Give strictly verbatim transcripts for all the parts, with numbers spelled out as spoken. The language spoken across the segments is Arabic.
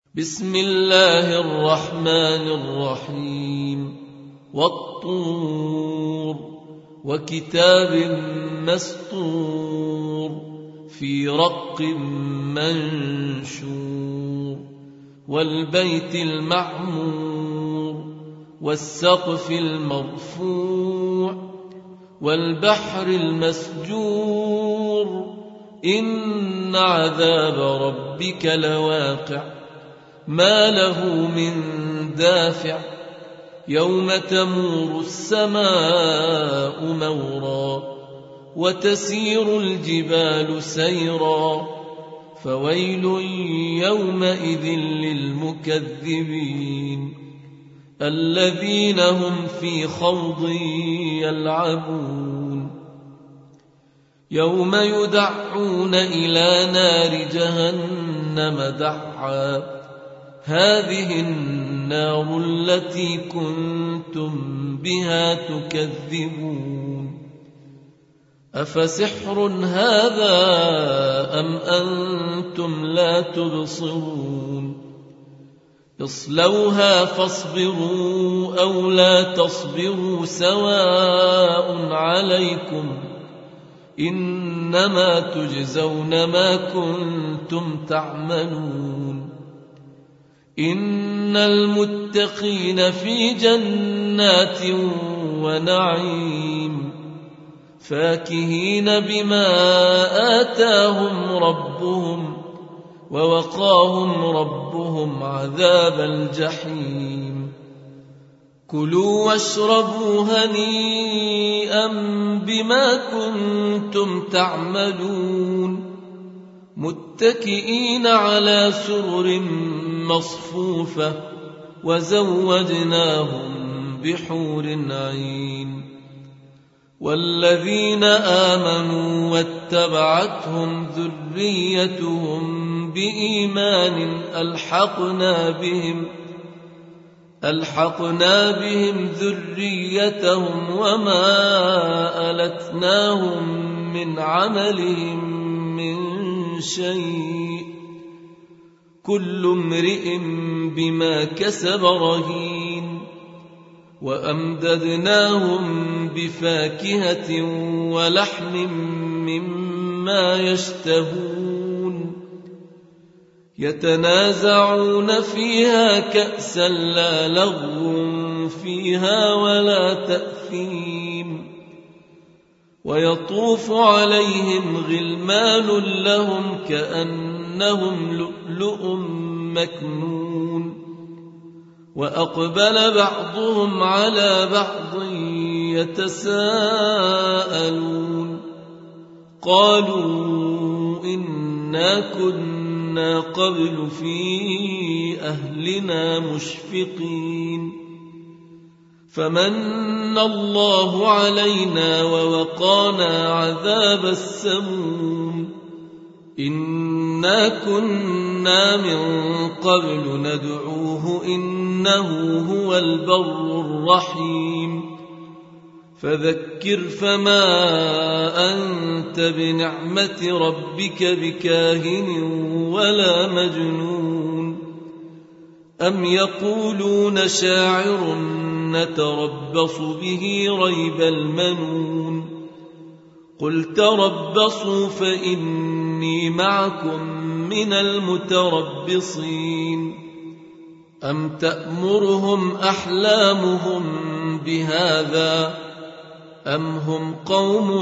بسم الله الرحمن الرحيم والطور وكتاب مسطور في رق منشور والبيت المعمور والسقف المرفوع والبحر المسجور إن عذاب ربك لواقع ما له من دافع يوم تمور السماء مورا وتسير الجبال سيرا فويل يومئذ للمكذبين الذين هم في خوض يلعبون يوم يدعون إلى نار جهنم دعا هذه النار التي كنتم بها تكذبون أفسحر هذا أم أنتم لا تبصرون اصلوها فاصبروا أو لا تصبروا سواء عليكم إنما تجزون ما كنتم تعملون إن المتقين في جنات ونعيم فاكهين بما آتاهم ربهم ووقاهم ربهم عذاب الجحيم كلوا واشربوا هنيئا بما كنتم تعملون متكئين على سرر مصفوفة وزوجناهم بحور عين والذين آمنوا واتبعتهم ذريتهم بإيمان ألحقنا بهم ألحقنا بهم ذريتهم وما ألتناهم من عملهم من شيء كل امرئ بما كسب رهين وأمددناهم بفاكهة ولحم مما يشتهون يتنازعون فيها كأسا لا لغو فيها ولا تأثيم ويطوف عليهم غلمان لهم كأنهم لؤلؤ مكنون وأقبل بعضهم على بعض يتساءلون قالوا إنا كنا قبل في أهلنا مشفقين فمن الله علينا ووقانا عذاب السموم إنا كنا من قبل ندعوه إنه هو البر الرحيم فذكر فما أنت بنعمة ربك بكاهن ولا مجنون أم يقولون شاعر نتربص به ريب المنون قل تربصوا فإني معكم من المتربصين أم تأمرهم أحلامهم بهذا أم هم قوم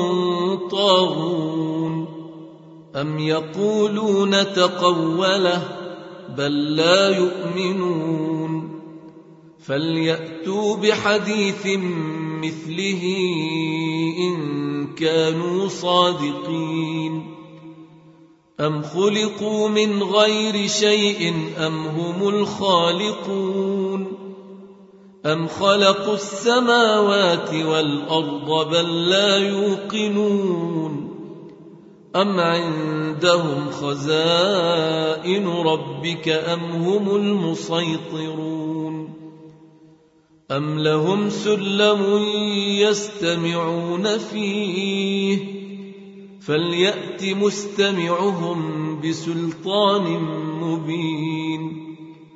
طاغون أم يقولون تقوله بل لا يؤمنون فليأتوا بحديث مثله إن كانوا صادقين أم خلقوا من غير شيء أم هم الخالقون أم خلقوا السماوات والأرض بل لا يوقنون أم عندهم خزائن ربك أم هم المسيطرون أم لهم سلم يستمعون فيه فليأت مستمعهم بسلطان مبين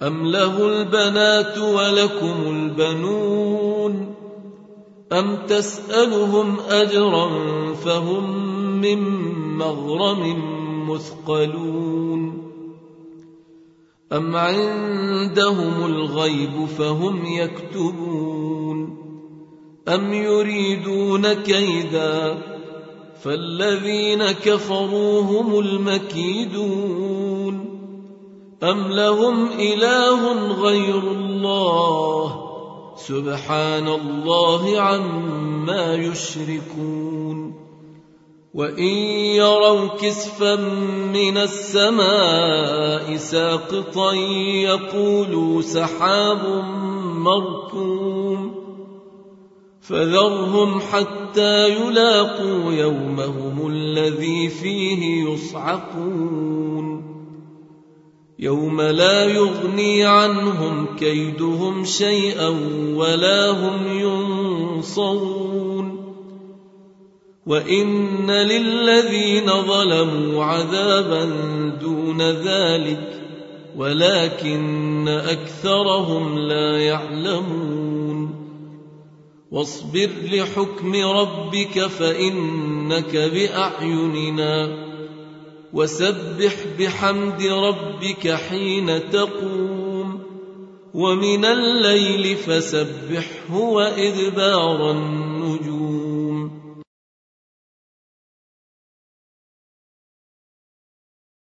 أم له البنات ولكم البنون أم تسألهم أجرا فهم من مغرم مثقلون أم عندهم الغيب فهم يكتبون أم يريدون كيدا فالذين كفروا هم المكيدون أم لهم إله غير الله سبحان الله عما يشركون وإن يروا كسفا من السماء ساقطا يقولوا سحاب مركوم فذرهم حتى يلاقوا يومهم الذي فيه يصعقون يوم لا يغني عنهم كيدهم شيئا ولا هم ينصرون وإن للذين ظلموا عذابا دون ذلك ولكن أكثرهم لا يعلمون واصبر لحكم ربك فإنك بأعيننا وسبح بحمد ربك حين تقوم ومن الليل فسبحه وإدبار النجوم